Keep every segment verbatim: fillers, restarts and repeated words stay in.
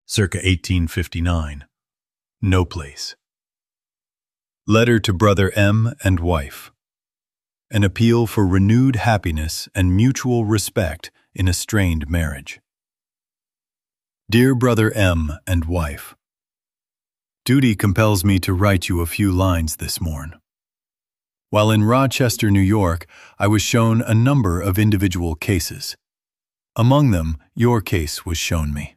circa eighteen fifty-nine. No place. Letter to Brother M. and wife. An appeal for renewed happiness and mutual respect in a strained marriage. Dear Brother M. and wife, duty compels me to write you a few lines this morn. While in Rochester, New York, I was shown a number of individual cases. Among them, your case was shown me.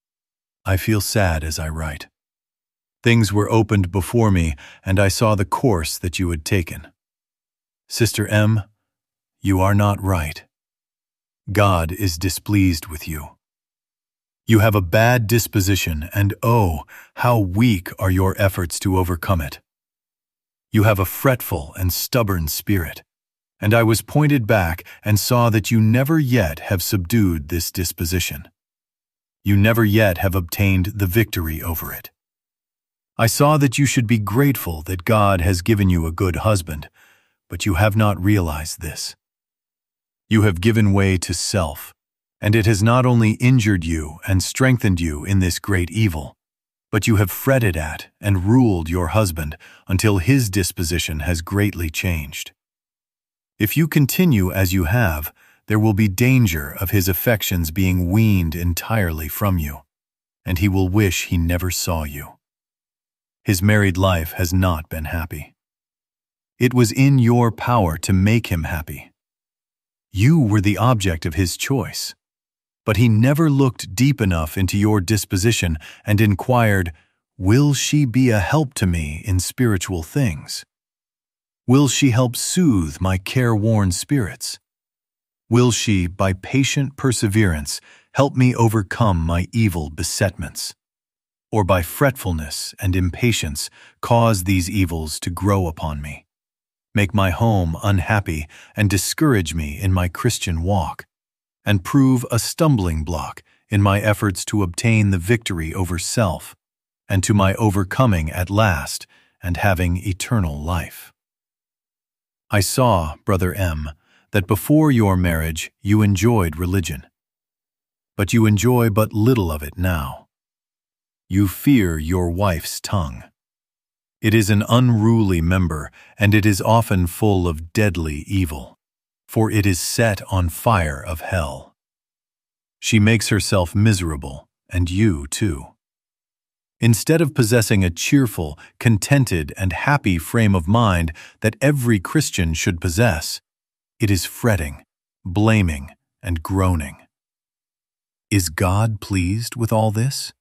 I feel sad as I write. Things were opened before me, and I saw the course that you had taken. Sister M., you are not right. God is displeased with you. You have a bad disposition, and oh, how weak are your efforts to overcome it. You have a fretful and stubborn spirit, and I was pointed back and saw that you never yet have subdued this disposition. You never yet have obtained the victory over it. I saw that you should be grateful that God has given you a good husband, but you have not realized this. You have given way to self, and it has not only injured you and strengthened you in this great evil, but you have fretted at and ruled your husband until his disposition has greatly changed. If you continue as you have, there will be danger of his affections being weaned entirely from you, and he will wish he never saw you. His married life has not been happy. It was in your power to make him happy. You were the object of his choice, but he never looked deep enough into your disposition and inquired, "Will she be a help to me in spiritual things? Will she help soothe my careworn spirits? Will she, by patient perseverance, help me overcome my evil besetments? Or by fretfulness and impatience cause these evils to grow upon me, make my home unhappy and discourage me in my Christian walk, and prove a stumbling block in my efforts to obtain the victory over self and to my overcoming at last and having eternal life?" I saw, Brother M., that before your marriage you enjoyed religion, but you enjoy but little of it now. You fear your wife's tongue. It is an unruly member, and it is often full of deadly evil, for it is set on fire of hell. She makes herself miserable, and you too. Instead of possessing a cheerful, contented, and happy frame of mind that every Christian should possess, it is fretting, blaming, and groaning. Is God pleased with all this?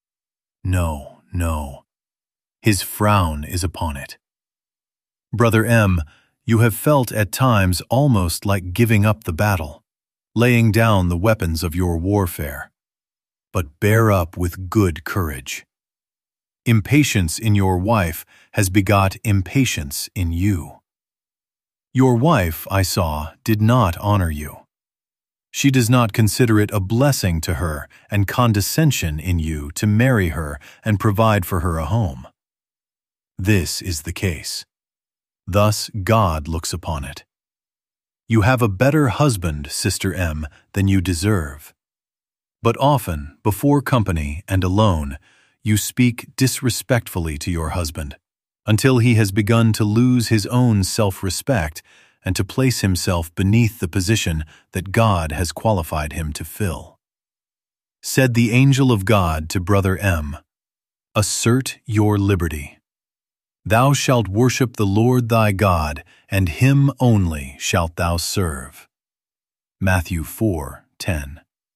No, no. His frown is upon it. Brother M., you have felt at times almost like giving up the battle, laying down the weapons of your warfare. But bear up with good courage. Impatience in your wife has begot impatience in you. Your wife, I saw, did not honor you. She does not consider it a blessing to her and condescension in you to marry her and provide for her a home. This is the case. Thus God looks upon it. You have a better husband, Sister M., than you deserve. But often, before company and alone, you speak disrespectfully to your husband, until he has begun to lose his own self-respect and to place himself beneath the position that God has qualified him to fill. Said the angel of God to Brother M., "Assert your liberty. Thou shalt worship the Lord thy God, and him only shalt thou serve." Matthew four ten.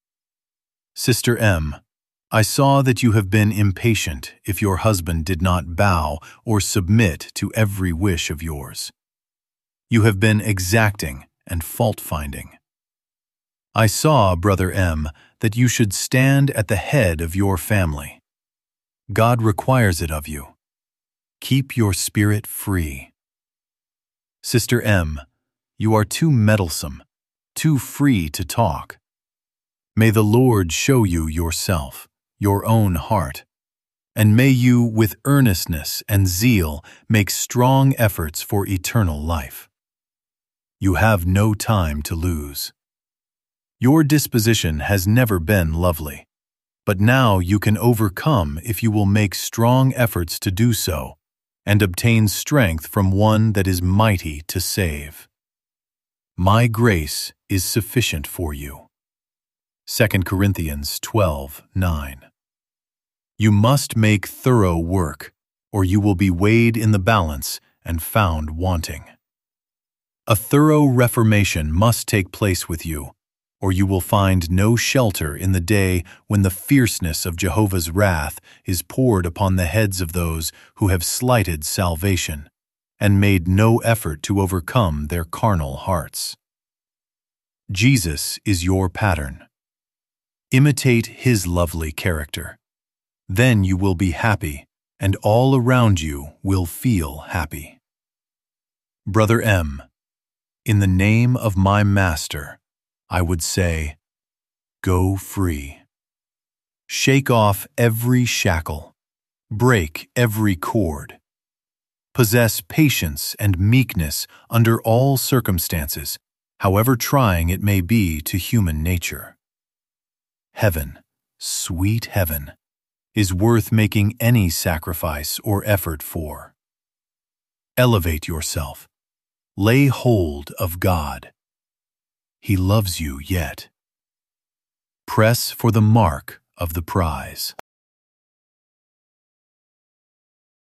Sister M., I saw that you have been impatient if your husband did not bow or submit to every wish of yours. You have been exacting and fault-finding. I saw, Brother M., that you should stand at the head of your family. God requires it of you. Keep your spirit free. Sister M., you are too meddlesome, too free to talk. May the Lord show you yourself, your own heart, and may you, with earnestness and zeal, make strong efforts for eternal life. You have no time to lose. Your disposition has never been lovely, But now you can overcome if you will make strong efforts to do so, and obtain strength from one that is mighty to save. My grace is sufficient for you. Second Corinthians twelve nine. You must make thorough work, or you will be weighed in the balance and found wanting. A thorough reformation must take place with you, or you will find no shelter in the day when the fierceness of Jehovah's wrath is poured upon the heads of those who have slighted salvation and made no effort to overcome their carnal hearts. Jesus is your pattern. Imitate his lovely character. Then you will be happy, and all around you will feel happy. Brother M, in the name of my Master, I would say, go free. Shake off every shackle. Break every cord. Possess patience and meekness under all circumstances, however trying it may be to human nature. Heaven, sweet heaven, is worth making any sacrifice or effort for. Elevate yourself. Lay hold of God. He loves you yet. Press for the mark of the prize.